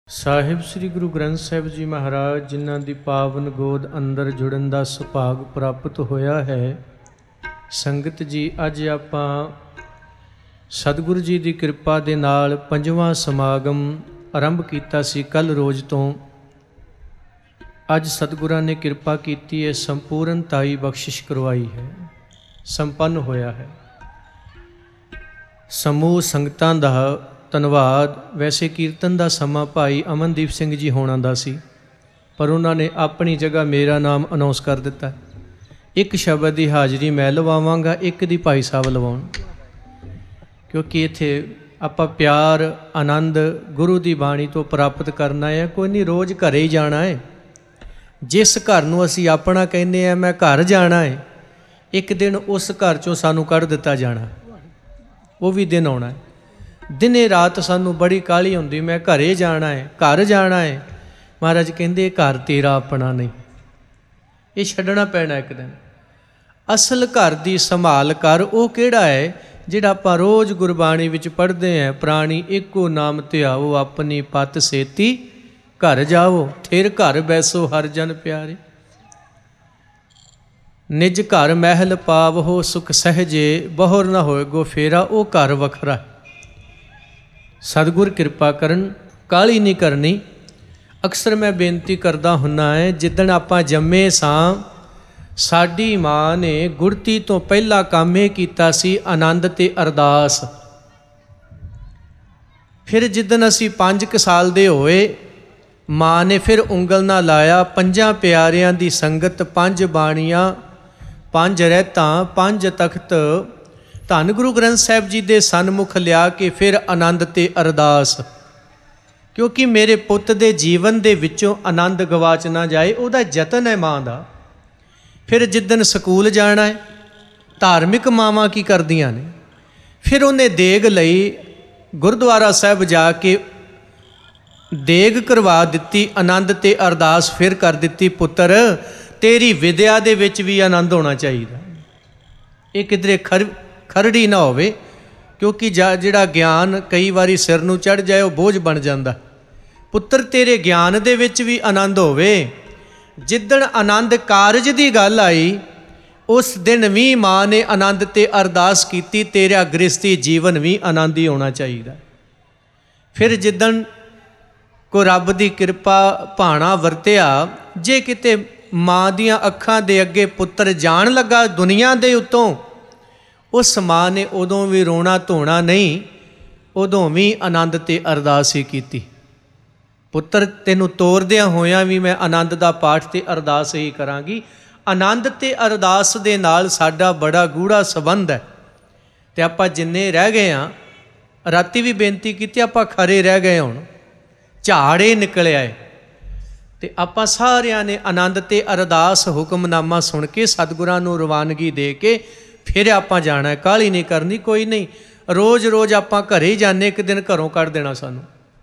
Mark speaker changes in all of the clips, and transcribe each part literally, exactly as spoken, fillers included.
Speaker 1: ਸਾਹਿਬ ਸ੍ਰੀ ਗੁਰੂ ਗ੍ਰੰਥ ਸਾਹਿਬ ਜੀ ਮਹਾਰਾਜ ਜਿਨ੍ਹਾਂ ਦੀ ਪਾਵਨ ਗੋਦ ਅੰਦਰ ਜੁੜਨ ਦਾ ਸੁਭਾਗ ਪ੍ਰਾਪਤ ਹੋਇਆ ਹੈ। ਸੰਗਤ ਜੀ, ਅੱਜ ਆਪਾਂ ਸਤਿਗੁਰੂ ਜੀ ਦੀ ਕਿਰਪਾ ਦੇ ਨਾਲ ਪੰਜਵਾਂ ਸਮਾਗਮ ਆਰੰਭ ਕੀਤਾ ਸੀ ਕੱਲ ਰੋਜ਼ ਤੋਂ। ਅੱਜ ਸਤਿਗੁਰਾਂ ਨੇ ਕਿਰਪਾ ਕੀਤੀ ਹੈ, ਸੰਪੂਰਨਤਾਈ ਬਖਸ਼ਿਸ਼ ਕਰਵਾਈ ਹੈ, ਸੰਪੰਨ ਹੋਇਆ ਹੈ। ਸਮੂਹ ਸੰਗਤਾਂ ਦਾ ਧੰਨਵਾਦ। ਵੈਸੇ ਕੀਰਤਨ ਦਾ ਸਮਾਂ ਭਾਈ ਅਮਨਦੀਪ ਸਿੰਘ ਜੀ ਹੋਣਾ ਦਾ ਸੀ, ਪਰ ਉਹਨਾਂ ਨੇ ਆਪਣੀ ਜਗ੍ਹਾ ਮੇਰਾ ਨਾਮ ਅਨਾਉਂਸ ਕਰ ਦਿੱਤਾ। ਇੱਕ ਸ਼ਬਦ ਦੀ ਹਾਜ਼ਰੀ ਮੈਂ ਲਵਾਵਾਂਗਾ, ਇੱਕ ਦੀ ਭਾਈ ਸਾਹਿਬ ਲਵਾਉਣ, ਕਿਉਂਕਿ ਇੱਥੇ ਆਪਾਂ ਪਿਆਰ ਆਨੰਦ ਗੁਰੂ ਦੀ ਬਾਣੀ ਤੋਂ ਪ੍ਰਾਪਤ ਕਰਨਾ ਹੈ। ਕੋਈ ਨਹੀਂ, ਰੋਜ਼ ਘਰੇ ਹੀ ਜਾਣਾ ਹੈ। ਜਿਸ ਘਰ ਨੂੰ ਅਸੀਂ ਆਪਣਾ ਕਹਿੰਦੇ ਹਾਂ, ਮੈਂ ਘਰ ਜਾਣਾ ਹੈ, ਇੱਕ ਦਿਨ ਉਸ ਘਰ 'ਚੋਂ ਸਾਨੂੰ ਕੱਢ ਦਿੱਤਾ ਜਾਣਾ, ਉਹ ਵੀ ਦਿਨ ਆਉਣਾ ਹੈ। ਦਿਨੇ ਰਾਤ ਸਾਨੂੰ ਬੜੀ ਕਾਹਲੀ ਹੁੰਦੀ, ਮੈਂ ਘਰੇ ਜਾਣਾ ਹੈ, ਘਰ ਜਾਣਾ ਹੈ। ਮਹਾਰਾਜ ਕਹਿੰਦੇ ਘਰ ਤੇਰਾ ਆਪਣਾ ਨਹੀਂ, ਇਹ ਛੱਡਣਾ ਪੈਣਾ ਇੱਕ ਦਿਨ। ਅਸਲ ਘਰ ਦੀ ਸੰਭਾਲ ਕਰ। ਉਹ ਕਿਹੜਾ ਹੈ? ਜਿਹੜਾ ਆਪਾਂ ਰੋਜ਼ ਗੁਰਬਾਣੀ ਵਿੱਚ ਪੜ੍ਹਦੇ ਹਾਂ, ਪ੍ਰਾਣੀ ਇੱਕੋ ਨਾਮ ਧਿਆਵੋ, ਆਪਣੀ ਪਤ ਸੇਤੀ ਘਰ ਜਾਵੋ, ਥਿਰ ਘਰ ਬੈਸੋ ਹਰ ਜਨ ਪਿਆਰੇ। ਨਿਜ ਘਰ ਮਹਿਲ ਪਾਵੋ, ਸੁਖ ਸਹਿਜੇ ਬਹੁਰ ਨਾ ਹੋਏਗੋ ਫੇਰਾ। ਉਹ ਘਰ ਵੱਖਰਾ। ਸਤਿਗੁਰ ਕਿਰਪਾ ਕਰਨ, ਕਾਹਲੀ ਨਹੀਂ ਕਰਨੀ। ਅਕਸਰ ਮੈਂ ਬੇਨਤੀ ਕਰਦਾ ਹੁੰਦਾ ਹੈ, ਜਿੱਦਣ ਆਪਾਂ ਜੰਮੇ ਸਾਂ, ਸਾਡੀ ਮਾਂ ਨੇ ਗੁੜਤੀ ਤੋਂ ਪਹਿਲਾ ਕੰਮ ਇਹ ਕੀਤਾ ਸੀ, ਆਨੰਦ ਤੇ ਅਰਦਾਸ। ਫਿਰ ਜਿੱਦਣ ਅਸੀਂ ਪੰਜ ਕੁ ਸਾਲ ਦੇ ਹੋਏ, ਮਾਂ ਨੇ ਫਿਰ ਉਂਗਲ ਨਾਲ ਲਾਇਆ, ਪੰਜਾਂ ਪਿਆਰਿਆਂ ਦੀ ਸੰਗਤ, ਪੰਜ ਬਾਣੀਆਂ, ਪੰਜ ਰਹਿਤਾਂ, ਪੰਜ ਤਖਤ, ਧੰਨ ਗੁਰੂ ਗ੍ਰੰਥ ਸਾਹਿਬ ਜੀ ਦੇ ਸਨਮੁਖ ਲਿਆ ਕੇ ਫਿਰ ਆਨੰਦ ਤੇ ਅਰਦਾਸ। ਕਿਉਂਕਿ ਮੇਰੇ ਪੁੱਤ ਦੇ ਜੀਵਨ ਦੇ ਵਿੱਚੋਂ ਆਨੰਦ ਗਵਾਚ ਨਾ ਜਾਏ, ਉਹਦਾ ਯਤਨ ਹੈ ਮਾਂ ਦਾ। ਫਿਰ ਜਿੱਦਣ ਸਕੂਲ ਜਾਣਾ ਹੈ, ਧਾਰਮਿਕ ਮਾਵਾਂ ਕੀ ਕਰਦੀਆਂ ਨੇ, ਫਿਰ ਉਹਨੇ ਦੇਗ ਲਈ, ਗੁਰਦੁਆਰਾ ਸਾਹਿਬ ਜਾ ਕੇ ਦੇਗ ਕਰਵਾ ਦਿੱਤੀ, ਆਨੰਦ ਤੇ ਅਰਦਾਸ ਫਿਰ ਕਰ ਦਿੱਤੀ, ਪੁੱਤਰ ਤੇਰੀ ਵਿਦਿਆ ਦੇ ਵਿੱਚ ਵੀ ਆਨੰਦ ਹੋਣਾ ਚਾਹੀਦਾ। ਇਹ ਕਿਧਰੇ ਖਰ ਖਰੜੀ ਨਾ ਹੋਵੇ, ਕਿਉਂਕਿ ਜਿਹੜਾ ਗਿਆਨ ਕਈ ਵਾਰੀ ਸਿਰ ਨੂੰ ਚੜ੍ਹ ਜਾਏ, ਉਹ ਬੋਝ ਬਣ ਜਾਂਦਾ। ਪੁੱਤਰ ਤੇਰੇ ਗਿਆਨ ਦੇ ਵਿੱਚ ਵੀ ਆਨੰਦ ਹੋਵੇ। ਜਿੱਦਣ ਆਨੰਦ ਕਾਰਜ ਦੀ ਗੱਲ ਆਈ, ਉਸ ਦਿਨ ਵੀ ਮਾਂ ਨੇ ਆਨੰਦ ਤੇ ਅਰਦਾਸ ਕੀਤੀ, ਤੇਰਾ ਗ੍ਰਸਤੀ ਜੀਵਨ ਵੀ ਆਨੰਦ ਹੀ ਹੋਣਾ ਚਾਹੀਦਾ। ਫਿਰ ਜਿੱਦਣ ਕੋ ਰੱਬ ਦੀ ਕਿਰਪਾ ਭਾਣਾ ਵਰਤਿਆ, ਜੇ ਕਿਤੇ ਮਾਂ ਦੀਆਂ ਅੱਖਾਂ ਦੇ ਅੱਗੇ ਪੁੱਤਰ ਜਾਣ ਲੱਗਾ ਦੁਨੀਆ ਦੇ ਉੱਤੋਂ, ਉਸ ਮਾਂ ਨੇ ਉਦੋਂ ਵੀ ਰੋਣਾ ਧੋਣਾ ਨਹੀਂ, ਉਦੋਂ ਵੀ ਆਨੰਦ ਤੇ ਅਰਦਾਸ ਹੀ ਕੀਤੀ। ਪੁੱਤਰ ਤੈਨੂੰ ਤੋਰਦਿਆਂ ਹੋਇਆਂ ਵੀ ਮੈਂ ਆਨੰਦ ਦਾ ਪਾਠ ਤੇ ਅਰਦਾਸ ਹੀ ਕਰਾਂਗੀ। ਆਨੰਦ ਤੇ ਅਰਦਾਸ ਦੇ ਨਾਲ ਸਾਡਾ ਬੜਾ ਗੂੜਾ ਸੰਬੰਧ ਹੈ। ਤੇ ਆਪਾਂ ਜਿੰਨੇ ਰਹਿ ਗਏ ਹਾਂ, ਰਾਤੀ ਵੀ ਬੇਨਤੀ ਕੀਤੀ, ਆਪਾਂ ਖਰੇ ਰਹਿ ਗਏ, ਹੁਣ ਝਾੜੇ ਨਿਕਲਿਆ ਹੈ। ਤੇ ਆਪਾਂ ਸਾਰਿਆਂ ਨੇ ਆਨੰਦ ਤੇ ਅਰਦਾਸ ਹੁਕਮਨਾਮਾ ਸੁਣ ਕੇ ਸਤਿਗੁਰਾਂ ਨੂੰ ਰਵਾਨਗੀ ਦੇ ਕੇ ਫਿਰ ਆਪਾਂ ਜਾਣਾ। ਕਾਹਲੀ ਨਹੀਂ ਕਰਨੀ, ਕੋਈ ਨਹੀਂ। ਰੋਜ਼ ਰੋਜ਼ ਆਪਾਂ ਘਰੇ ਹੀ ਜਾਂਦੇ, ਇੱਕ ਦਿਨ ਘਰੋਂ ਕੱਢ ਦੇਣਾ ਸਾਨੂੰ।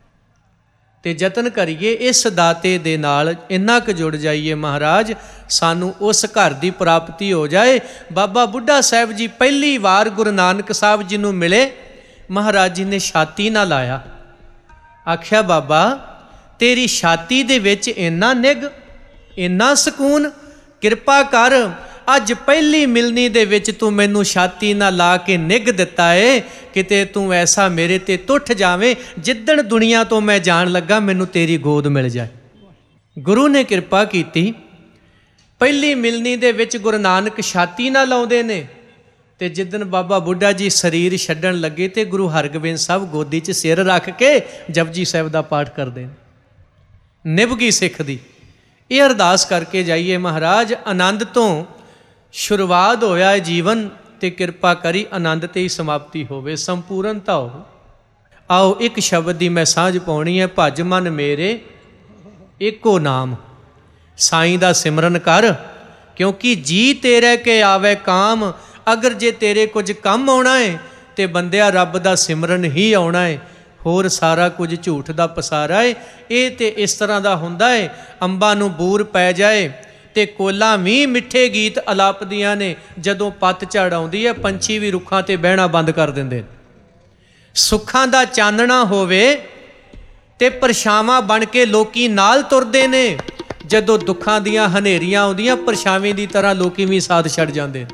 Speaker 1: ਤੇ ਯਤਨ ਕਰੀਏ ਇਸ ਦਾਤੇ ਦੇ ਨਾਲ ਇੰਨਾ ਕੁ ਜੁੜ ਜਾਈਏ, ਮਹਾਰਾਜ ਸਾਨੂੰ ਉਸ ਘਰ ਦੀ ਪ੍ਰਾਪਤੀ ਹੋ ਜਾਏ। ਬਾਬਾ ਬੁੱਢਾ ਸਾਹਿਬ ਜੀ ਪਹਿਲੀ ਵਾਰ ਗੁਰੂ ਨਾਨਕ ਸਾਹਿਬ ਜੀ ਨੂੰ ਮਿਲੇ, ਮਹਾਰਾਜ ਜੀ ਨੇ ਛਾਤੀ ਨਾਲ ਲਾਇਆ, ਆਖਿਆ ਬਾਬਾ ਤੇਰੀ ਛਾਤੀ ਦੇ ਵਿੱਚ ਇੰਨਾ ਨਿੱਘ, ਇੰਨਾ ਸਕੂਨ, ਕਿਰਪਾ ਕਰ ਅੱਜ ਪਹਿਲੀ ਮਿਲਣੀ ਦੇ ਵਿੱਚ ਤੂੰ ਮੈਨੂੰ ਛਾਤੀ ਨਾਲ ਲਾ ਕੇ ਨਿੱਘ ਦਿੱਤਾ ਏ। ਕਿਤੇ ਤੂੰ ਐਸਾ ਮੇਰੇ ਤੇ ਟੁੱਟ ਜਾਵੇਂ, ਜਿੱਦਣ ਦੁਨੀਆ ਤੋਂ ਮੈਂ ਜਾਣ ਲੱਗਾ ਮੈਨੂੰ ਤੇਰੀ ਗੋਦ ਮਿਲ ਜਾਏ। ਗੁਰੂ ਨੇ ਕਿਰਪਾ ਕੀਤੀ। ਪਹਿਲੀ ਮਿਲਣੀ ਦੇ ਵਿੱਚ ਗੁਰੂ ਨਾਨਕ ਛਾਤੀ ਨਾਲ ਲਾਉਂਦੇ ਨੇ, ਤੇ ਜਿੱਦਣ ਬਾਬਾ ਬੁੱਢਾ ਜੀ ਸਰੀਰ ਛੱਡਣ ਲੱਗੇ ਤੇ ਗੁਰੂ ਹਰਗੋਬਿੰਦ ਸਾਹਿਬ ਗੋਦੀ 'ਚ ਸਿਰ ਰੱਖ ਕੇ ਜਪਜੀ ਸਾਹਿਬ ਦਾ ਪਾਠ ਕਰਦੇ ਨੇ। ਨਿਭ ਗਈ ਸਿੱਖ ਦੀ। ਇਹ ਅਰਦਾਸ ਕਰਕੇ ਜਾਈਏ, ਮਹਾਰਾਜ ਆਨੰਦ ਤੋਂ ਸ਼ੁਰੂਆਤ ਹੋਇਆ ਹੈ ਜੀਵਨ, ਤੇ ਕਿਰਪਾ ਕਰੀ ਆਨੰਦ ਤੇ ਹੀ ਸਮਾਪਤੀ ਹੋਵੇ, ਸੰਪੂਰਨਤਾ ਹੋਵੇ। ਆਓ ਇੱਕ ਸ਼ਬਦ ਦੀ ਮੈਂ ਸਾਂਝ ਪਾਉਣੀ ਹੈ। ਭਜ ਮਨ ਮੇਰੇ ਇੱਕੋ ਨਾਮ, ਸਾਈਂ ਦਾ ਸਿਮਰਨ ਕਰ, ਕਿਉਂਕਿ ਜੀ ਤੇਰੇ ਕੇ ਆਵੇ ਕਾਮ। ਅਗਰ ਜੇ ਤੇਰੇ ਕੁਝ ਕੰਮ ਆਉਣਾ ਹੈ ਤੇ ਬੰਦਿਆ ਰੱਬ ਦਾ ਸਿਮਰਨ ਹੀ ਆਉਣਾ ਹੈ, ਹੋਰ ਸਾਰਾ ਕੁਝ ਝੂਠ ਦਾ ਪਸਾਰਾ ਹੈ। ਇਹ ਤੇ ਇਸ ਤਰ੍ਹਾਂ ਦਾ ਹੁੰਦਾ ਹੈ, ਅੰਬਾਂ ਨੂੰ ਬੂਰ ਪੈ ਜਾਏ ਤੇ ਕੋਲਾਂ ਵੀ ਮਿੱਠੇ ਗੀਤ ਅਲਾਪਦੀਆਂ ਨੇ। ਜਦੋਂ ਪੱਤਝੜ ਆਉਂਦੀ ਹੈ, ਪੰਛੀ ਵੀ ਰੁੱਖਾਂ ਤੇ ਬਹਿਣਾ ਬੰਦ ਕਰ ਦਿੰਦੇ। ਸੁੱਖਾਂ ਦਾ ਚਾਨਣਾ ਹੋਵੇ ਤੇ ਪਰਛਾਵਾਂ ਬਣ ਕੇ ਲੋਕੀ ਨਾਲ ਤੁਰਦੇ ਨੇ। ਜਦੋਂ ਦੁੱਖਾਂ ਦੀਆਂ ਹਨੇਰੀਆਂ ਆਉਂਦੀਆਂ ਪਰਛਾਵੇਂ ਦੀ ਤਰ੍ਹਾਂ ਲੋਕੀ ਵੀ ਸਾਥ ਛੱਡ ਜਾਂਦੇ।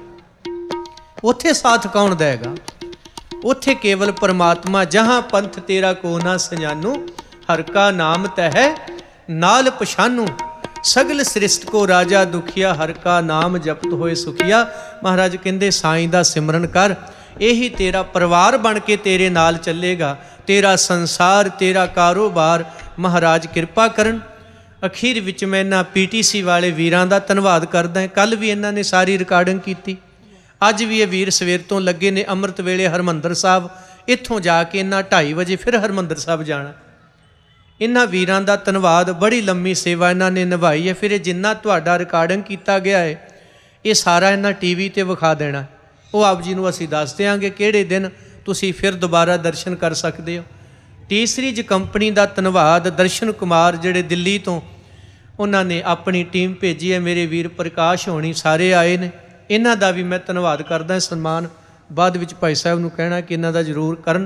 Speaker 1: ਉੱਥੇ ਸਾਥ ਕੌਣ ਦੇਗਾ? ਉੱਥੇ ਕੇਵਲ ਪਰਮਾਤਮਾ। ਜਹਾਂ ਪੰਥ ਤੇਰਾ ਕੋ ਨਾ ਸਜਾਨੂ, ਹਰ ਕਾ ਨਾਮ ਤਹਿ ਨਾਲ ਪਛਾਨੂ। ਸਗਲ ਸ੍ਰਿਸ਼ਟ ਕੋ ਰਾਜਾ ਦੁਖੀਆ, ਹਰ ਕਾ ਨਾਮ ਜਪਤ ਹੋਏ ਸੁਖੀਆ। ਮਹਾਰਾਜ ਕਹਿੰਦੇ ਸਾਈਂ ਦਾ ਸਿਮਰਨ ਕਰ, ਇਹੀ ਤੇਰਾ ਪਰਿਵਾਰ ਬਣ ਕੇ ਤੇਰੇ ਨਾਲ ਚੱਲੇਗਾ। ਤੇਰਾ ਸੰਸਾਰ, ਤੇਰਾ ਕਾਰੋਬਾਰ ਮਹਾਰਾਜ ਕਿਰਪਾ ਕਰਨ। ਅਖੀਰ ਵਿੱਚ ਮੈਂ ਇਹਨਾਂ ਪੀ ਟੀ ਸੀ ਵਾਲੇ ਵੀਰਾਂ ਦਾ ਧੰਨਵਾਦ ਕਰਦਾ। ਕੱਲ੍ਹ ਵੀ ਇਹਨਾਂ ਨੇ ਸਾਰੀ ਰਿਕਾਰਡਿੰਗ ਕੀਤੀ। ਅੱਜ ਵੀ ਇਹ ਵੀਰ ਸਵੇਰ ਤੋਂ ਲੱਗੇ ਨੇ। ਅੰਮ੍ਰਿਤ ਵੇਲੇ ਹਰਿਮੰਦਰ ਸਾਹਿਬ ਇੱਥੋਂ ਜਾ ਕੇ ਇਹਨਾਂ ਢਾਈ ਵਜੇ ਫਿਰ ਹਰਿਮੰਦਰ ਸਾਹਿਬ ਜਾਣਾ। ਇਹਨਾਂ ਵੀਰਾਂ ਦਾ ਧੰਨਵਾਦ। ਬੜੀ ਲੰਮੀ ਸੇਵਾ ਇਹਨਾਂ ਨੇ ਨਿਭਾਈ ਹੈ। ਫਿਰ ਇਹ ਜਿੰਨਾ ਤੁਹਾਡਾ ਰਿਕਾਰਡਿੰਗ ਕੀਤਾ ਗਿਆ ਹੈ ਇਹ ਸਾਰਾ ਇਹਨਾਂ ਟੀ ਵੀ 'ਤੇ ਵਿਖਾ ਦੇਣਾ। ਉਹ ਆਪ ਜੀ ਨੂੰ ਅਸੀਂ ਦੱਸ ਦਿਆਂਗੇ ਕਿਹੜੇ ਦਿਨ ਤੁਸੀਂ ਫਿਰ ਦੁਬਾਰਾ ਦਰਸ਼ਨ ਕਰ ਸਕਦੇ ਹੋ। ਤੀਸਰੀ ਕੰਪਨੀ ਦਾ ਧੰਨਵਾਦ। ਦਰਸ਼ਨ ਕੁਮਾਰ ਜਿਹੜੇ ਦਿੱਲੀ ਤੋਂ, ਉਹਨਾਂ ਨੇ ਆਪਣੀ ਟੀਮ ਭੇਜੀ ਹੈ। ਮੇਰੇ ਵੀਰ ਪ੍ਰਕਾਸ਼ ਹੋਣੀ ਸਾਰੇ ਆਏ ਨੇ। ਇਹਨਾਂ ਦਾ ਵੀ ਮੈਂ ਧੰਨਵਾਦ ਕਰਦਾ। ਸਨਮਾਨ ਬਾਅਦ ਵਿੱਚ ਭਾਈ ਸਾਹਿਬ ਨੂੰ ਕਹਿਣਾ ਕਿ ਇਹਨਾਂ ਦਾ ਜ਼ਰੂਰ ਕਰਨ।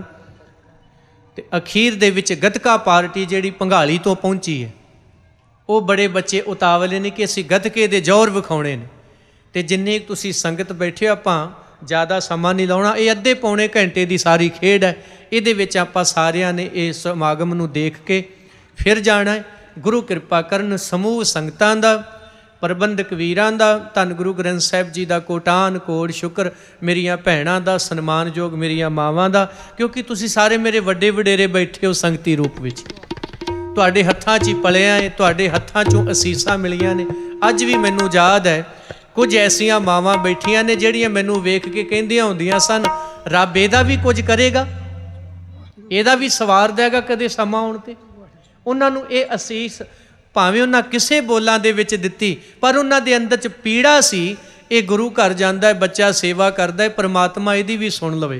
Speaker 1: ਅਤੇ ਅਖੀਰ ਦੇ ਵਿੱਚ ਗੱਤਕਾ ਪਾਰਟੀ ਜਿਹੜੀ ਭੰਗਾਲੀ ਤੋਂ ਪਹੁੰਚੀ ਹੈ, ਉਹ ਬੜੇ ਬੱਚੇ ਉਤਾਵਲੇ ਨੇ ਕਿ ਅਸੀਂ ਗੱਤਕੇ ਦੇ ਜ਼ੋਰ ਵਿਖਾਉਣੇ ਨੇ। ਅਤੇ ਜਿੰਨੇ ਤੁਸੀਂ ਸੰਗਤ ਬੈਠੇ, ਆਪਾਂ ਜ਼ਿਆਦਾ ਸਮਾਂ ਨਹੀਂ ਲਾਉਣਾ। ਇਹ ਅੱਧੇ ਪੌਣੇ ਘੰਟੇ ਦੀ ਸਾਰੀ ਖੇਡ ਹੈ। ਇਹਦੇ ਵਿੱਚ ਆਪਾਂ ਸਾਰਿਆਂ ਨੇ ਇਸ ਸਮਾਗਮ ਨੂੰ ਦੇਖ ਕੇ ਫਿਰ ਜਾਣਾ ਹੈ। ਗੁਰੂ ਕਿਰਪਾ ਕਰਨ ਸਮੂਹ ਸੰਗਤਾਂ ਦਾ, ਪ੍ਰਬੰਧਕ ਵੀਰਾਂ ਦਾ, ਧੰਨ ਗੁਰੂ ਗ੍ਰੰਥ ਸਾਹਿਬ ਜੀ ਦਾ ਕੋਟਾਨ ਕੋਟ ਸ਼ੁਕਰ। ਮੇਰੀਆਂ ਭੈਣਾਂ ਦਾ, ਸਨਮਾਨਯੋਗ ਮੇਰੀਆਂ ਮਾਵਾਂ ਦਾ, ਕਿਉਂਕਿ ਤੁਸੀਂ ਸਾਰੇ ਮੇਰੇ ਵੱਡੇ ਵਡੇਰੇ ਬੈਠੇ ਹੋ ਸੰਗਤੀ ਰੂਪ ਵਿੱਚ। ਤੁਹਾਡੇ ਹੱਥਾਂ 'ਚ ਹੀ ਪਲਿਆ ਹੈ, ਤੁਹਾਡੇ ਹੱਥਾਂ 'ਚੋਂ ਅਸੀਸਾਂ ਮਿਲੀਆਂ ਨੇ। ਅੱਜ ਵੀ ਮੈਨੂੰ ਯਾਦ ਹੈ ਕੁਝ ਐਸੀਆਂ ਮਾਵਾਂ ਬੈਠੀਆਂ ਨੇ ਜਿਹੜੀਆਂ ਮੈਨੂੰ ਵੇਖ ਕੇ ਕਹਿੰਦੀਆਂ ਹੁੰਦੀਆਂ ਸਨ, ਰੱਬ ਇਹਦਾ ਵੀ ਕੁਝ ਕਰੇਗਾ, ਇਹਦਾ ਵੀ ਸਵਾਰ ਦੇਗਾ ਕਦੇ ਸਮਾਂ ਆਉਣ 'ਤੇ। ਉਹਨਾਂ ਨੂੰ ਇਹ ਅਸੀਸ ਭਾਵੇਂ ਉਹਨਾਂ ਕਿਸੇ ਬੋਲਾਂ ਦੇ ਵਿੱਚ ਦਿੱਤੀ, ਪਰ ਉਹਨਾਂ ਦੇ ਅੰਦਰ 'ਚ ਪੀੜਾ ਸੀ। ਇਹ ਗੁਰੂ ਘਰ ਜਾਂਦਾ ਹੈ, ਬੱਚਾ ਸੇਵਾ ਕਰਦਾ ਹੈ, ਪਰਮਾਤਮਾ ਇਹਦੀ ਵੀ ਸੁਣ ਲਵੇ।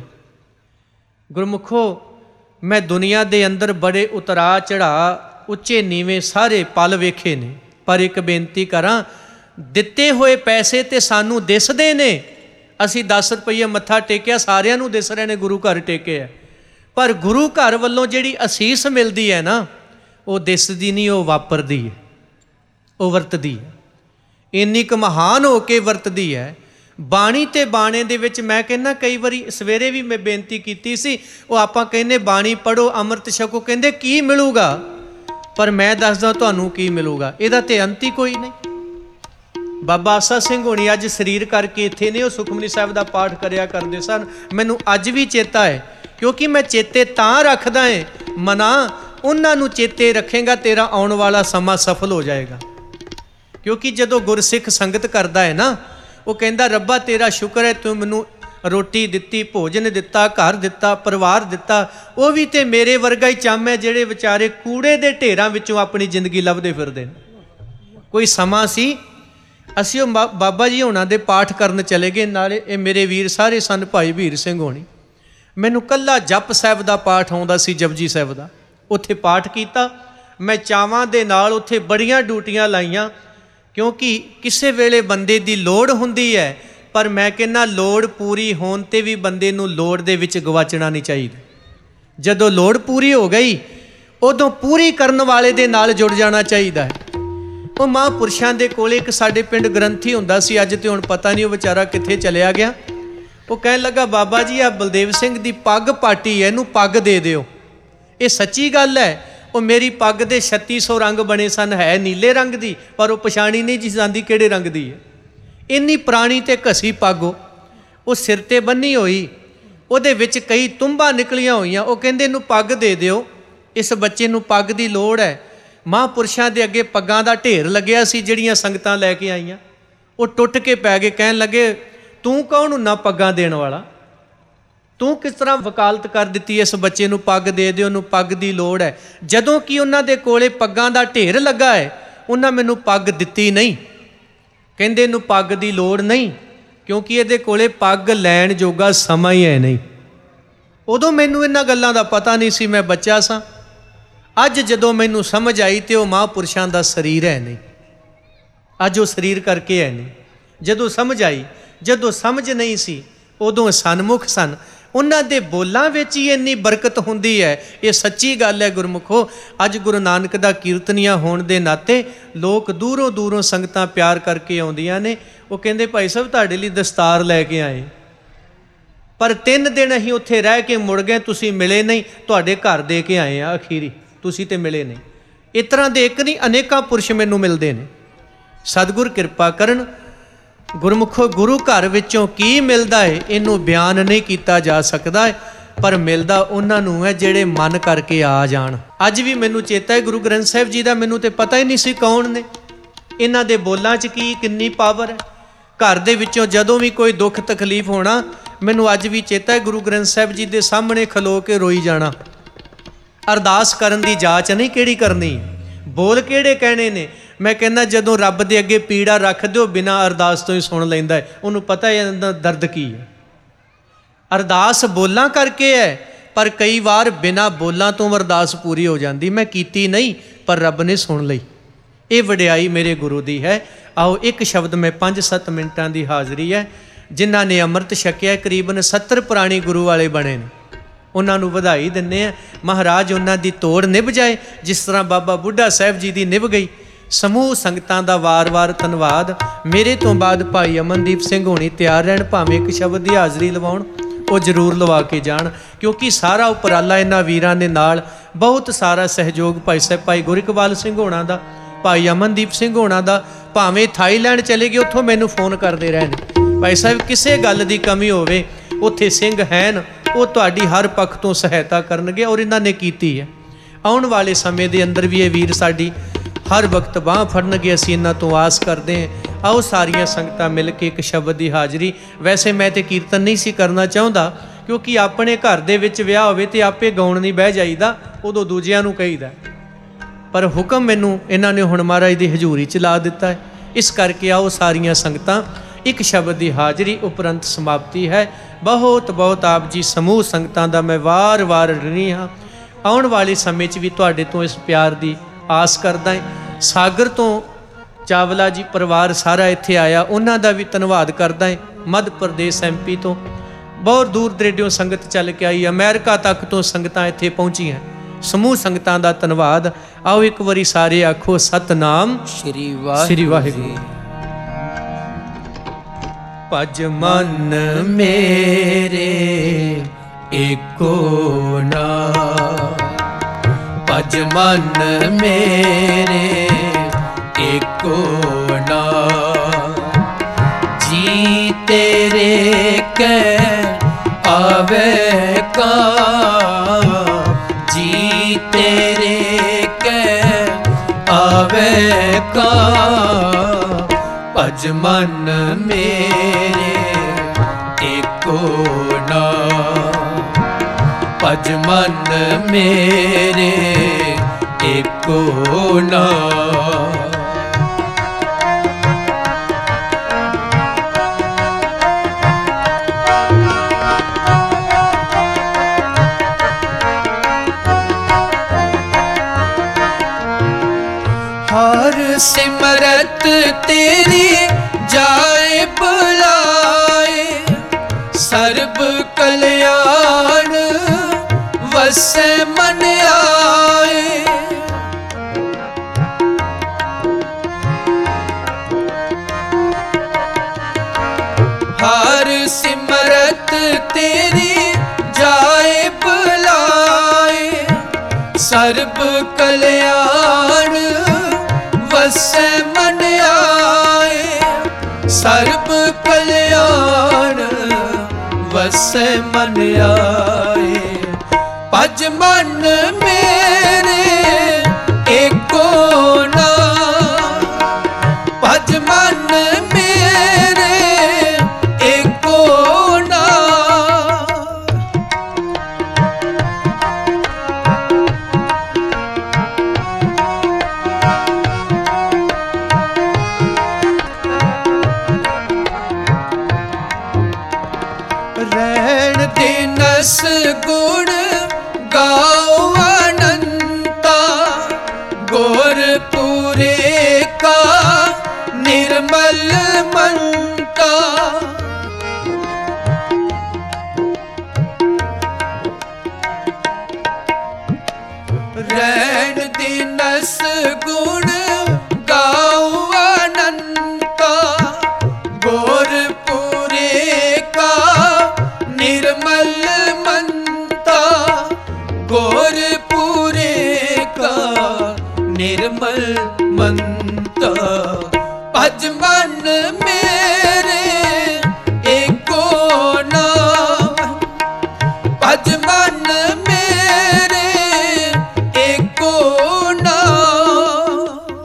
Speaker 1: ਗੁਰਮੁਖੋ, ਮੈਂ ਦੁਨੀਆ ਦੇ ਅੰਦਰ ਬੜੇ ਉਤਰਾ ਚੜਾ, ਉੱਚੇ ਨੀਵੇਂ ਸਾਰੇ ਪਲ ਵੇਖੇ ਨੇ, ਪਰ ਇੱਕ ਬੇਨਤੀ ਕਰਾਂ, ਦਿੱਤੇ ਹੋਏ ਪੈਸੇ ਤੇ ਸਾਨੂੰ ਦਿਸਦੇ ਨੇ। ਅਸੀਂ ਦਸ ਰੁਪਈਏ ਮੱਥਾ ਟੇਕਿਆ, ਸਾਰਿਆਂ ਨੂੰ ਦਿਸ ਰਹੇ ਨੇ ਗੁਰੂ ਘਰ ਟੇਕਿਆ, ਪਰ ਗੁਰੂ ਘਰ ਵੱਲੋਂ ਜਿਹੜੀ ਅਸੀਸ ਮਿਲਦੀ ਹੈ ਨਾ, ਉਹ ਦਿਸਦੀ ਨਹੀਂ, ਉਹ ਵਾਪਰਦੀ ਹੈ, ਉਹ ਵਰਤਦੀ ਹੈ। ਇੰਨੀ ਕੁ ਮਹਾਨ ਹੋ ਕੇ ਵਰਤਦੀ ਹੈ। ਬਾਣੀ ਤੇ ਬਾਣੇ ਦੇ ਵਿੱਚ ਮੈਂ ਕਹਿੰਦਾ, ਕਈ ਵਾਰੀ ਸਵੇਰੇ ਵੀ ਮੈਂ ਬੇਨਤੀ ਕੀਤੀ ਸੀ, ਉਹ ਆਪਾਂ ਕਹਿੰਦੇ ਬਾਣੀ ਪੜ੍ਹੋ ਅੰਮ੍ਰਿਤ ਛਕੋ, ਕਹਿੰਦੇ ਕੀ ਮਿਲੂਗਾ, ਪਰ ਮੈਂ ਦੱਸਦਾ ਤੁਹਾਨੂੰ ਕੀ ਮਿਲੂਗਾ। ਇਹਦਾ ਤੇ ਅੰਤ ਹੀ ਕੋਈ ਨਹੀਂ। ਬਾਬਾ ਆਸਾ ਸਿੰਘ ਹੋਣੀ ਅੱਜ ਸਰੀਰ ਕਰਕੇ ਇੱਥੇ ਨੇ, ਉਹ ਸੁਖਮਨੀ ਸਾਹਿਬ ਦਾ ਪਾਠ ਕਰਿਆ ਕਰਦੇ ਸਨ। ਮੈਨੂੰ ਅੱਜ ਵੀ ਚੇਤਾ ਹੈ, ਕਿਉਂਕਿ ਮੈਂ ਚੇਤੇ ਤਾਂ ਰੱਖਦਾ ਹੈ ਮਨਾ, ਉਹਨਾਂ ਨੂੰ ਚੇਤੇ ਰੱਖੇਗਾ ਤੇਰਾ ਆਉਣ ਵਾਲਾ ਸਮਾਂ ਸਫਲ ਹੋ ਜਾਏਗਾ। ਕਿਉਂਕਿ ਜਦੋਂ ਗੁਰਸਿੱਖ ਸੰਗਤ ਕਰਦਾ ਹੈ ਨਾ, ਉਹ ਕਹਿੰਦਾ ਰੱਬਾ ਤੇਰਾ ਸ਼ੁਕਰ ਹੈ, ਤੂੰ ਮੈਨੂੰ ਰੋਟੀ ਦਿੱਤੀ, ਭੋਜਨ ਦਿੱਤਾ, ਘਰ ਦਿੱਤਾ, ਪਰਿਵਾਰ ਦਿੱਤਾ। ਉਹ ਵੀ ਤੇ ਮੇਰੇ ਵਰਗਾ ਹੀ ਚੰਮ ਹੈ ਜਿਹੜੇ ਵਿਚਾਰੇ ਕੂੜੇ ਦੇ ਢੇਰਾਂ ਵਿੱਚੋਂ ਆਪਣੀ ਜ਼ਿੰਦਗੀ ਲੱਭਦੇ ਫਿਰਦੇ ਨੇ। ਕੋਈ ਸਮਾਂ ਸੀ ਅਸੀਂ ਉਹ ਬਾਬਾ ਜੀ ਹੋਣਾ ਦੇ ਪਾਠ ਕਰਨ ਚਲੇ ਗਏ, ਨਾਲੇ ਇਹ ਮੇਰੇ ਵੀਰ ਸਾਰੇ ਸਨ, ਭਾਈ ਵੀਰ ਸਿੰਘ ਹੋਣੀ। ਮੈਨੂੰ ਕੱਲਾ ਜਪ ਸਾਹਿਬ ਦਾ ਪਾਠ ਆਉਂਦਾ ਸੀ, ਜਪਜੀ ਸਾਹਿਬ ਦਾ। ਉੱਥੇ ਪਾਠ ਕੀਤਾ ਮੈਂ ਚਾਵਾਂ ਦੇ ਨਾਲ। ਉੱਥੇ ਬੜੀਆਂ ਡਿਊਟੀਆਂ ਲਾਈਆਂ, ਕਿਉਂਕਿ ਕਿਸੇ ਵੇਲੇ ਬੰਦੇ ਦੀ ਲੋੜ ਹੁੰਦੀ ਹੈ, ਪਰ ਮੈਂ ਕਹਿੰਦਾ ਲੋੜ ਪੂਰੀ ਹੋਣ 'ਤੇ ਵੀ ਬੰਦੇ ਨੂੰ ਲੋੜ ਦੇ ਵਿੱਚ ਗਵਾਚਣਾ ਨਹੀਂ ਚਾਹੀਦਾ। ਜਦੋਂ ਲੋੜ ਪੂਰੀ ਹੋ ਗਈ, ਉਦੋਂ ਪੂਰੀ ਕਰਨ ਵਾਲੇ ਦੇ ਨਾਲ ਜੁੜ ਜਾਣਾ ਚਾਹੀਦਾ ਹੈ। ਉਹ ਮਹਾਂਪੁਰਸ਼ਾਂ ਦੇ ਕੋਲ ਇੱਕ ਸਾਡੇ ਪਿੰਡ ਗ੍ਰੰਥੀ ਹੁੰਦਾ ਸੀ, ਅੱਜ ਤੇ ਹੁਣ ਪਤਾ ਨਹੀਂ ਉਹ ਵਿਚਾਰਾ ਕਿੱਥੇ ਚਲਿਆ ਗਿਆ। ਉਹ ਕਹਿਣ ਲੱਗਾ, ਬਾਬਾ ਜੀ ਆ ਬਲਦੇਵ ਸਿੰਘ ਦੀ ਪੱਗ ਪਾਟੀ ਹੈ, ਇਹਨੂੰ ਪੱਗ ਦੇ ਦਿਓ। ਇਹ ਸੱਚੀ ਗੱਲ ਹੈ। ਉਹ ਮੇਰੀ ਪੱਗ ਦੇ ਛੱਤੀ ਸੌ ਰੰਗ ਬਣੇ ਸਨ, ਹੈ ਨੀਲੇ ਰੰਗ ਦੀ, ਪਰ ਉਹ ਪਛਾਣੀ ਨਹੀਂ ਜੀ ਜਾਂਦੀ ਕਿਹੜੇ ਰੰਗ ਦੀ ਹੈ। ਇੰਨੀ ਪੁਰਾਣੀ ਤੇ ਘਸੀ ਪੱਗ ਉਹ ਸਿਰ 'ਤੇ ਬੰਨੀ ਹੋਈ, ਉਹਦੇ ਵਿੱਚ ਕਈ ਤੁੰਬਾਂ ਨਿਕਲੀਆਂ ਹੋਈਆਂ। ਉਹ ਕਹਿੰਦੇ ਇਹਨੂੰ ਪੱਗ ਦੇ ਦਿਓ, ਇਸ ਬੱਚੇ ਨੂੰ ਪੱਗ ਦੀ ਲੋੜ ਹੈ। ਮਹਾਂਪੁਰਸ਼ਾਂ ਦੇ ਅੱਗੇ ਪੱਗਾਂ ਦਾ ਢੇਰ ਲੱਗਿਆ ਸੀ, ਜਿਹੜੀਆਂ ਸੰਗਤਾਂ ਲੈ ਕੇ ਆਈਆਂ। ਉਹ ਟੁੱਟ ਕੇ ਪੈ ਗਏ, ਕਹਿਣ ਲੱਗੇ ਤੂੰ ਕੌਣ ਨਾ ਪੱਗਾਂ ਦੇਣ ਵਾਲਾ, ਤੂੰ ਕਿਸ ਤਰ੍ਹਾਂ ਵਕਾਲਤ ਕਰ ਦਿੱਤੀ ਇਸ ਬੱਚੇ ਨੂੰ ਪੱਗ ਦੇ ਦਿਓ, ਉਹਨੂੰ ਪੱਗ ਦੀ ਲੋੜ ਹੈ। ਜਦੋਂ ਕਿ ਉਹਨਾਂ ਦੇ ਕੋਲੇ ਪੱਗਾਂ ਦਾ ਢੇਰ ਲੱਗਾ ਹੈ, ਉਹਨਾਂ ਮੈਨੂੰ ਪੱਗ ਦਿੱਤੀ ਨਹੀਂ। ਕਹਿੰਦੇ ਇਹਨੂੰ ਪੱਗ ਦੀ ਲੋੜ ਨਹੀਂ, ਕਿਉਂਕਿ ਇਹਦੇ ਕੋਲੇ ਪੱਗ ਲੈਣ ਜੋਗਾ ਸਮਾਂ ਹੀ ਹੈ ਨਹੀਂ। ਉਦੋਂ ਮੈਨੂੰ ਇਹਨਾਂ ਗੱਲਾਂ ਦਾ ਪਤਾ ਨਹੀਂ ਸੀ, ਮੈਂ ਬੱਚਾ ਸਾਂ। ਅੱਜ ਜਦੋਂ ਮੈਨੂੰ ਸਮਝ ਆਈ ਤੇ ਉਹ ਮਹਾਂਪੁਰਸ਼ਾਂ ਦਾ ਸਰੀਰ ਹੈ ਨਹੀਂ, ਅੱਜ ਉਹ ਸਰੀਰ ਕਰਕੇ ਹੈ ਨਹੀਂ। ਜਦੋਂ ਸਮਝ ਆਈ, ਜਦੋਂ ਸਮਝ ਨਹੀਂ ਸੀ ਉਦੋਂ ਸਨਮੁਖ ਸਨ। ਉਹਨਾਂ ਦੇ ਬੋਲਾਂ ਵਿੱਚ ਹੀ ਇੰਨੀ ਬਰਕਤ ਹੁੰਦੀ ਹੈ। ਇਹ ਸੱਚੀ ਗੱਲ ਹੈ ਗੁਰਮੁਖੋ। ਅੱਜ ਗੁਰੂ ਨਾਨਕ ਦਾ ਕੀਰਤਨੀਆ ਹੋਣ ਦੇ ਨਾਤੇ ਲੋਕ ਦੂਰੋਂ ਦੂਰੋਂ ਸੰਗਤਾਂ ਪਿਆਰ ਕਰਕੇ ਆਉਂਦੀਆਂ ਨੇ। ਉਹ ਕਹਿੰਦੇ ਭਾਈ ਸਾਹਿਬ ਤੁਹਾਡੇ ਲਈ ਦਸਤਾਰ ਲੈ ਕੇ ਆਏ, ਪਰ ਤਿੰਨ ਦਿਨ ਅਸੀਂ ਉੱਥੇ ਰਹਿ ਕੇ ਮੁੜ ਗਏ, ਤੁਸੀਂ ਮਿਲੇ ਨਹੀਂ, ਤੁਹਾਡੇ ਘਰ ਦੇ ਕੇ ਆਏ ਆ ਅਖੀਰੀ, ਤੁਸੀਂ ਤੇ ਮਿਲੇ ਨਹੀਂ। ਇਸ ਤਰ੍ਹਾਂ ਦੇ ਇੱਕ ਨਹੀਂ ਅਨੇਕਾਂ ਪੁਰਸ਼ ਮੈਨੂੰ ਮਿਲਦੇ ਨੇ। ਸਤਿਗੁਰ ਕਿਰਪਾ ਕਰਨ। ਗੁਰਮੁਖੋ ਗੁਰੂ ਘਰ ਵਿੱਚੋਂ ਕੀ ਮਿਲਦਾ ਹੈ ਇਹਨੂੰ ਬਿਆਨ ਨਹੀਂ ਕੀਤਾ ਜਾ ਸਕਦਾ, ਪਰ ਮਿਲਦਾ ਉਹਨਾਂ ਨੂੰ ਹੈ ਜਿਹੜੇ ਮਨ ਕਰਕੇ ਆ ਜਾਣ। ਅੱਜ ਵੀ ਮੈਨੂੰ ਚੇਤਾ ਹੈ ਗੁਰੂ ਗ੍ਰੰਥ ਸਾਹਿਬ ਜੀ ਦਾ, ਮੈਨੂੰ ਤੇ ਪਤਾ ਹੀ ਨਹੀਂ ਸੀ ਕੌਣ ਨੇ, ਇਹਨਾਂ ਦੇ ਬੋਲਾਂ 'ਚ ਕੀ ਕਿੰਨੀ ਪਾਵਰ ਹੈ। ਘਰ ਦੇ ਵਿੱਚੋਂ ਜਦੋਂ ਵੀ ਕੋਈ ਦੁੱਖ ਤਕਲੀਫ ਹੋਣਾ, ਮੈਨੂੰ ਅੱਜ ਵੀ ਚੇਤਾ ਹੈ ਗੁਰੂ ਗ੍ਰੰਥ ਸਾਹਿਬ ਜੀ ਦੇ ਸਾਹਮਣੇ ਖਲੋ ਕੇ ਰੋਈ ਜਾਣਾ। ਅਰਦਾਸ ਕਰਨ ਦੀ ਜਾਚ ਨਹੀਂ ਕਿਹੜੀ ਕਰਨੀ, ਬੋਲ ਕਿਹੜੇ ਕਹਿਣੇ ਨੇ। ਮੈਂ ਕਹਿੰਦਾ ਜਦੋਂ ਰੱਬ ਦੇ ਅੱਗੇ ਪੀੜਾ ਰੱਖ ਦਿਓ, ਬਿਨਾਂ ਅਰਦਾਸ ਤੋਂ ਹੀ ਸੁਣ ਲੈਂਦਾ ਹੈ, ਉਹਨੂੰ ਪਤਾ ਹੈ ਇਹਦਾ ਦਰਦ ਕੀ ਹੈ। ਅਰਦਾਸ ਬੋਲਾਂ ਕਰਕੇ ਹੈ, ਪਰ ਕਈ ਵਾਰ ਬਿਨਾਂ ਬੋਲਾਂ ਤੋਂ ਅਰਦਾਸ ਪੂਰੀ ਹੋ ਜਾਂਦੀ। ਮੈਂ ਕੀਤੀ ਨਹੀਂ, ਪਰ ਰੱਬ ਨੇ ਸੁਣ ਲਈ। ਇਹ ਵਡਿਆਈ ਮੇਰੇ ਗੁਰੂ ਦੀ ਹੈ। ਆਓ ਇੱਕ ਸ਼ਬਦ ਮੈਂ ਪੰਜ ਸੱਤ ਮਿੰਟਾਂ ਦੀ ਹਾਜ਼ਰੀ ਹੈ। ਜਿਨ੍ਹਾਂ ਨੇ ਅੰਮ੍ਰਿਤ ਛਕਿਆ ਕਰੀਬਨ ਸੱਤਰ ਪੁਰਾਣੀ ਗੁਰੂ ਵਾਲੇ ਬਣੇ ਨੇ, ਉਹਨਾਂ ਨੂੰ ਵਧਾਈ ਦਿੰਦੇ ਆ। ਮਹਾਰਾਜ ਉਹਨਾਂ ਦੀ ਤੋੜ ਨਿਭ ਜਾਏ ਜਿਸ ਤਰ੍ਹਾਂ ਬਾਬਾ ਬੁੱਢਾ ਸਾਹਿਬ ਜੀ ਦੀ ਨਿਭ ਗਈ। ਸਮੂਹ ਸੰਗਤਾਂ ਦਾ ਵਾਰ-ਵਾਰ ਧੰਨਵਾਦ। ਮੇਰੇ ਤੋਂ ਬਾਅਦ ਭਾਈ ਅਮਨਦੀਪ ਸਿੰਘ ਹੋਣੀ ਤਿਆਰ ਰਹਿਣ, ਭਾਵੇਂ ਇੱਕ ਸ਼ਬਦ ਦੀ ਹਾਜ਼ਰੀ ਲਵਾਉਣ, ਉਹ ਜ਼ਰੂਰ ਲਵਾ ਕੇ ਜਾਣ, ਕਿਉਂਕਿ ਸਾਰਾ ਉਪਰਾਲਾ ਇਹਨਾਂ ਵੀਰਾਂ ਦੇ ਨਾਲ ਬਹੁਤ ਸਾਰਾ ਸਹਿਯੋਗ ਭਾਈ ਸਾਹਿਬ ਭਾਈ ਗੁਰਿਕਵਾਲ ਸਿੰਘ ਹੋਣਾ ਦਾ, ਭਾਈ ਅਮਨਦੀਪ ਸਿੰਘ ਹੋਣਾ ਦਾ। ਭਾਵੇਂ ਥਾਈਲੈਂਡ ਚਲੇ ਗਏ, ਉੱਥੋਂ ਮੈਨੂੰ ਫੋਨ ਕਰਦੇ ਰਹੇ ਨੇ, ਭਾਈ ਸਾਹਿਬ ਕਿਸੇ ਗੱਲ ਦੀ ਕਮੀ ਹੋਵੇ ਉੱਥੇ ਸਿੰਘ ਹਨ, ਉਹ ਤੁਹਾਡੀ ਹਰ ਪੱਖ ਤੋਂ ਸਹਾਇਤਾ ਕਰਨਗੇ, ਔਰ ਇਹਨਾਂ ਨੇ ਕੀਤੀ ਹੈ। ਆਉਣ ਵਾਲੇ ਸਮੇਂ ਦੇ ਅੰਦਰ ਵੀ ਇਹ ਵੀਰ ਸਾਡੀ ਹਰ ਵਕਤ ਬਾਂਹ ਫੜਨਗੇ, ਅਸੀਂ ਇਹਨਾਂ ਤੋਂ ਆਸ ਕਰਦੇ ਹਾਂ। ਆਓ ਸਾਰੀਆਂ ਸੰਗਤਾਂ ਮਿਲ ਕੇ ਇੱਕ ਸ਼ਬਦ ਦੀ ਹਾਜ਼ਰੀ। ਵੈਸੇ ਮੈਂ ਤੇ ਕੀਰਤਨ ਨਹੀਂ ਸੀ ਕਰਨਾ ਚਾਹੁੰਦਾ, ਕਿਉਂਕਿ ਆਪਣੇ ਘਰ ਦੇ ਵਿੱਚ ਵਿਆਹ ਹੋਵੇ ਤੇ ਆਪੇ ਗਾਉਣ ਨਹੀਂ ਬਹਿ ਜਾਈਦਾ, ਉਦੋਂ ਦੂਜਿਆਂ ਨੂੰ ਕਹੀਦਾ, ਪਰ ਹੁਕਮ ਮੈਨੂੰ ਇਹਨਾਂ ਨੇ ਹੁਣ ਮਹਾਰਾਜ ਦੀ ਹਜ਼ੂਰੀ 'ਚ ਲਾ ਦਿੱਤਾ ਹੈ। ਇਸ ਕਰਕੇ ਆਓ ਸਾਰੀਆਂ ਸੰਗਤਾਂ ਇੱਕ ਸ਼ਬਦ ਦੀ ਹਾਜ਼ਰੀ ਉਪਰੰਤ ਸਮਾਪਤੀ ਹੈ। ਬਹੁਤ ਬਹੁਤ ਆਪ ਜੀ ਸਮੂਹ ਸੰਗਤਾਂ ਦਾ ਮੈਂ ਵਾਰ-ਵਾਰ ਰਿਣੀ ਹਾਂ। ਆਉਣ ਵਾਲੇ ਸਮੇਂ 'ਚ ਵੀ ਤੁਹਾਡੇ ਤੋਂ ਇਸ ਪਿਆਰ ਦੀ ਆਸ ਕਰਦਾ ਹਾਂ। ਸਾਗਰ ਤੋਂ ਚਾਵਲਾ ਜੀ ਪਰਿਵਾਰ ਸਾਰਾ ਇੱਥੇ ਆਇਆ, ਉਹਨਾਂ ਦਾ ਵੀ ਧੰਨਵਾਦ ਕਰਦਾ ਹਾਂ। ਮੱਧ ਪ੍ਰਦੇਸ਼ ਐਮ ਪੀ ਤੋਂ ਬਹੁਤ ਦੂਰ ਦਰੇਡਿਓਂ ਸੰਗਤ ਚੱਲ ਕੇ ਆਈ, ਅਮਰੀਕਾ ਤੱਕ ਤੋਂ ਸੰਗਤਾਂ ਇੱਥੇ ਪਹੁੰਚੀਆਂ। ਸਮੂਹ ਸੰਗਤਾਂ ਦਾ ਧੰਨਵਾਦ। ਆਓ ਇੱਕ ਵਾਰੀ ਸਾਰੇ ਆਖੋ ਸਤਨਾਮ
Speaker 2: ਸ੍ਰੀ ਵਾਹਿਗੁਰੂ
Speaker 1: ਸ੍ਰੀ ਵਾਹਿਗੁਰੂ। ਭਜ ਮਨ ਮੇਰੇ ਏਕੋ ਨਾਮ, ਭਜ ਮਨ ਮੇਰੇ ਏਕੋ ਨਾਮ, ਜੀ ਤੇਰੇ ਕੈ ਆਵੇ ਕਾਮ, ਜੀ ਤੇਰੇ ਕੈ ਆਵੇ ਕਾਮ, ਭਜ ਮਨ ਮੇਰੇ ਏਕੋ ਨਾਮ, ਭਜ ਮਨ ਮੇਰੇ ਏਕੋ ਨਾਮ। हर सिमरत तेरी जाए बुलाए, सर्ब कल्याण वसे मन आए। हर सिमरत तेरी जाए बुलाए, सर्ब कल्याण वसे मन आए, सर्ब कल्याण वसे मन आए। भज मन मेरे एको नाम, भज मन मेरे एको नाम। रहन दिनस गुण गाओ अनंता, गोरपुरे का निर्मल मनता। दिनस गुण गाऊं अनंता, गोरपुरे का निर्मल मनता, गोरपुरे का निर्मल मनता। भज मन मेरे एको नाम, भज मन मेरे एको नाम।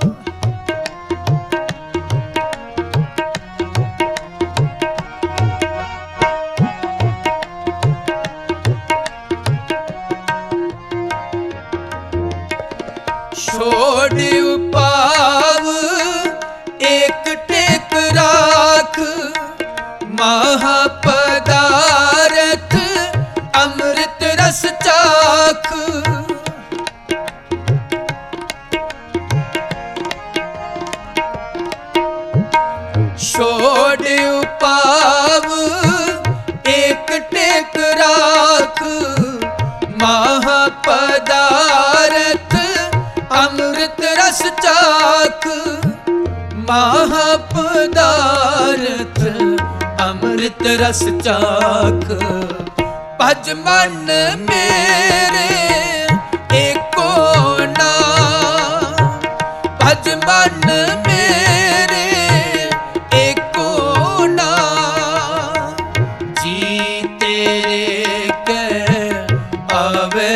Speaker 1: छोड़ उपाव एक टेक राख, महापदारथ अमृत रस चाख। छोड़ उपाव एक टेक राख, महापदारथ अमृत रस चाख। महापदारथ अमृत रस चाख। भज मन मेरे एको नाम, भज मन मेरे एको नाम। जी तेरे के आवे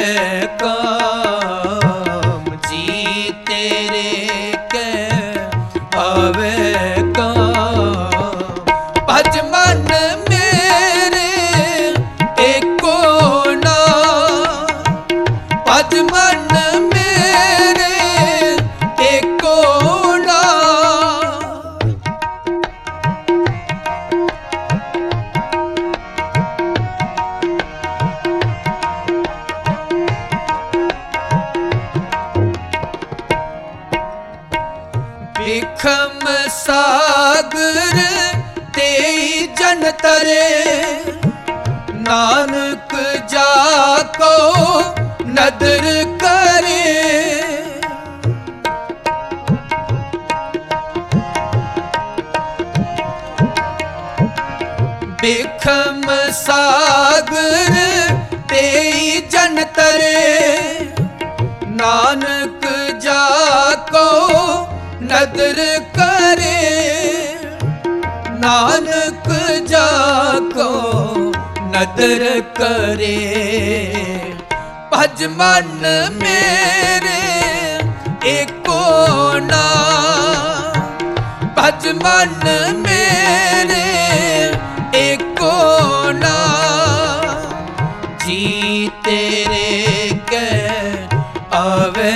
Speaker 1: काम, जी तेरे के आवे काम। भज मन मेरे एको नाम, भज मन मेरे एको नाम। बिखम सागर तेई जन तरे, नानक जाको नदर करे। बिखम सागर तेई जन तरे, नानक जाको नदर करे। नानक जाको नदर करे। भज मन मेरे एको नाम, भज मन मेरे एको नाम। जी तेरे के आवे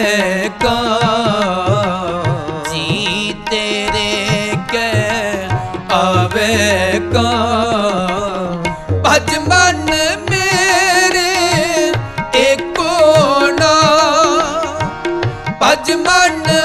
Speaker 1: काम, जी तेरे के आवे काम। भज मन मेरे एको नाम, भज मन